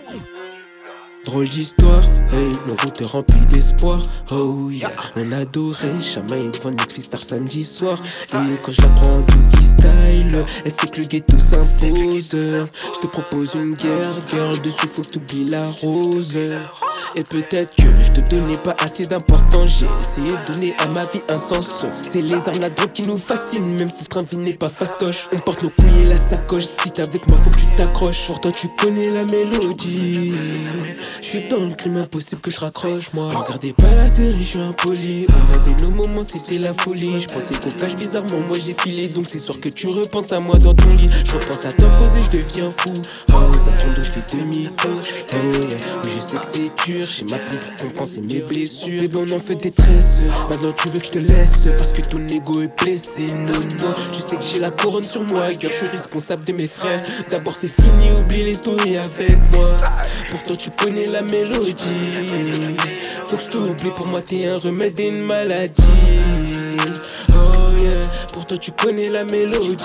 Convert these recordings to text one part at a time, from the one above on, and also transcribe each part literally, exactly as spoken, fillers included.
Drôle d'histoire, hey, nos routes remplies d'espoir. Oh yeah, on adorait chamailler devant Netflix tard samedi soir. Et quand je la prends en doggy style, elle sait que le ghetto s'impose. Je te propose une guerre, girl, dessus faut que t'oublies la rose. Et peut-être que je te donnais pas assez d'importance. J'ai essayé de donner à ma vie un sens. C'est les armes, la drogue qui nous fascinent, même si le train vie n'est pas fastoche. On porte nos couilles et la sacoche, si t'es avec moi faut que tu t'accroches. Pour toi tu connais la mélodie. J'suis dans le crime, impossible que je raccroche moi. Regardez pas la série, j'suis impoli. On avait nos moments, c'était la folie. J'pensais qu'on cache bizarrement, moi j'ai filé. Donc c'est sûr que tu repenses à moi dans ton lit. J'repense à toi posé, j'deviens fou. Oh ça tombe donc j'fais demi-tour. Oh yeah, oui je sais que c'est dur. J'ai ma pompe pour compenser mes blessures. Bébé on en fait des tresses. Maintenant tu veux que je te laisse parce que ton ego est blessé. Non non, tu sais que j'ai la couronne sur moi. Girl, je suis responsable de mes frères. D'abord c'est fini, oublie les stories avec moi. Pourtant tu connais la mélodie. Faut que je t'oublie, pour moi t'es un remède et une maladie. Oh yeah, pour toi tu connais la mélodie.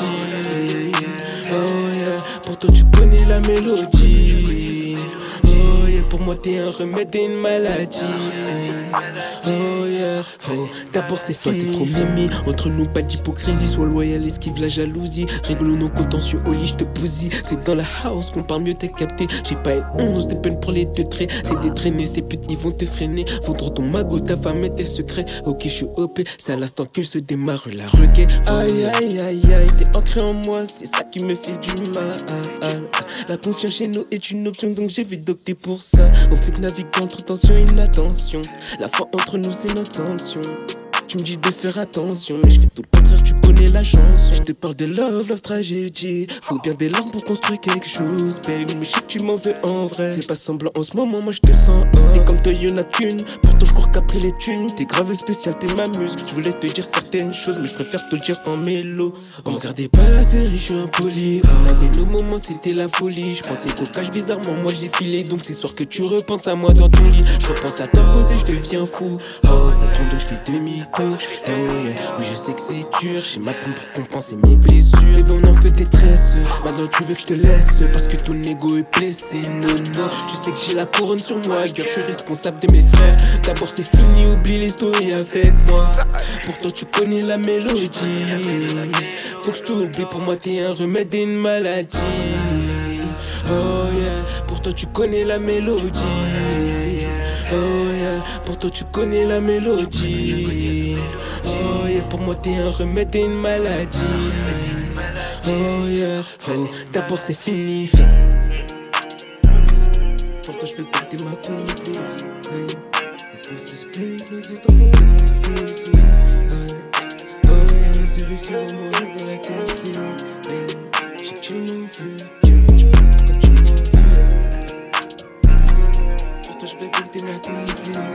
Oh yeah, pour toi tu connais la mélodie. Oh yeah, pour moi t'es un remède et une maladie. Oh yeah, oh, d'abord c'est fini. T'es trop mimi, entre nous pas d'hypocrisie. Sois loyal, esquive la jalousie. Réglo nos contentieux, au lit j'te bousille. C'est dans la house qu'on parle mieux, t'es capté. J'ai pas une once de peine pour les deux traits. C'est des traînées, ces putes ils vont te freiner. Vendre ton magot, ta femme et tes secrets. Ok j'suis O P, c'est à l'instant que se démarre la requête. Aïe aïe aïe aïe, t'es ancré en moi, c'est ça qui me fait du mal. La confiance chez nous est une option, donc j'ai vite opté pour ça. On fait que naviguer entre tension et inattention. La foi entre nous c'est notre sanction. Tu me dis de faire attention, mais je fais tout le contraire, tu connais la chanson. Je te parle de love, love tragédie. Faut bien des larmes pour construire quelque chose, baby. Mais je sais que tu m'en veux en vrai. Fais pas semblant en ce moment, moi je te sens un. T'es comme toi, y'en a qu'une. Pourtant je cours qu'après les thunes. T'es grave spécial, t'es ma muse. Je voulais te dire certaines choses, mais je préfère te le dire en mélo. On regardait pas la série, je suis impoli. On avait nos moments, c'était la folie. Je pensais qu'on cache bizarrement, moi j'ai filé. Donc c'est sûr que tu repenses à moi dans ton lit. Je repense à toi posé, je deviens fou. Oh ça tombe donc je fais demi-tour. Oh yeah, oui je sais que c'est dur. J'ai ma pompe pour compenser mes blessures. Bébé on en fait des tresses. Maintenant tu veux que je te laisse parce que ton ego est blessé. Non non, tu sais que j'ai la couronne sur moi. Girl, je suis responsable de mes frères. D'abord c'est fini, oublie les stories avec moi. Pourtant tu connais la mélodie. Faut que je t'oublie, pour moi t'es un remède et une maladie. Oh yeah, pour toi tu connais la mélodie. Oh yeah, pour toi tu connais la mélodie. Oh yeah, pour moi t'es un remède et une maladie. Oh yeah, oh, d'abord c'est fini. Pour toi je peux porter ma complice. Hey. Et qu'on s'explique, nos histoires sont tellement explicites. Hey. Oh yeah, c'est réussi à mourir dans la tête. Hey. J'ai que tu m'en veux. Je peux porter ma complice.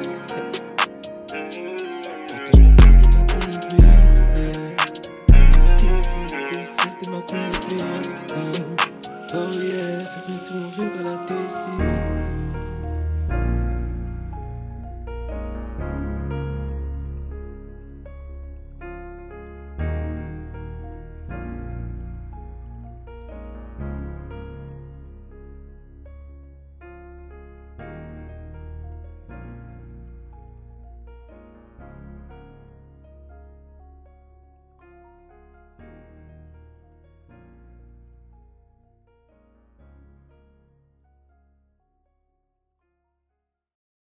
Pourtant je peux porter ma complice. T'es si spécial, t'es ma complice. Oh yeah, c'est vrai, sourire dans la T C.